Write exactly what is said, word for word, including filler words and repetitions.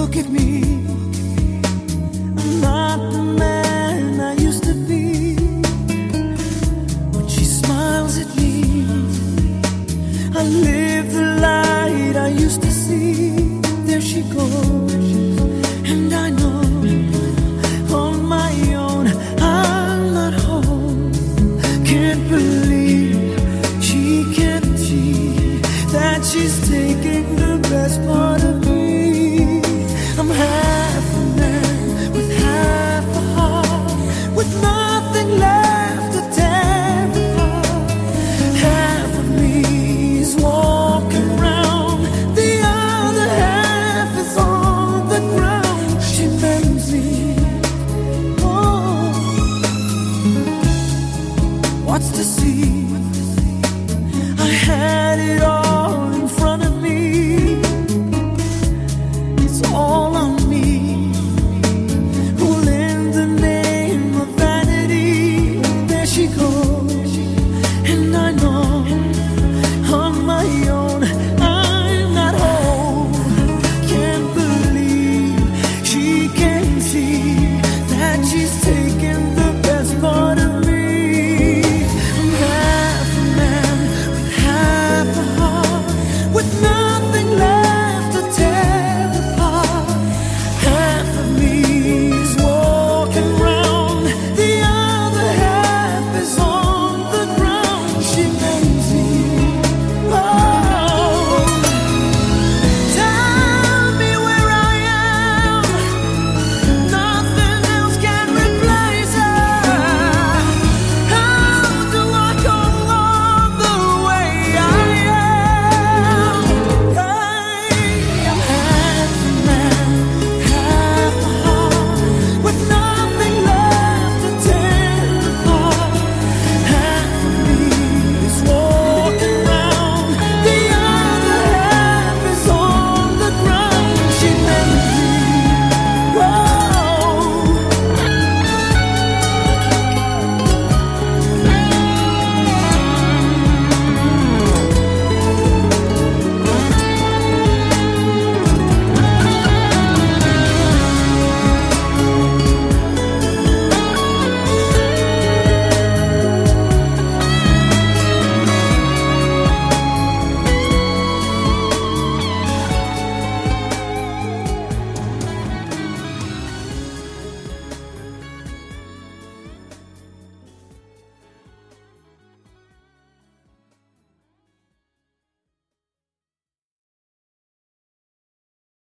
look at me. I'm not the man I used to be. When she smiles at me, I live the light I used to see. There she goes, and I know on my own I'm not home. Can't believe she can't see that she's taking the best part of me.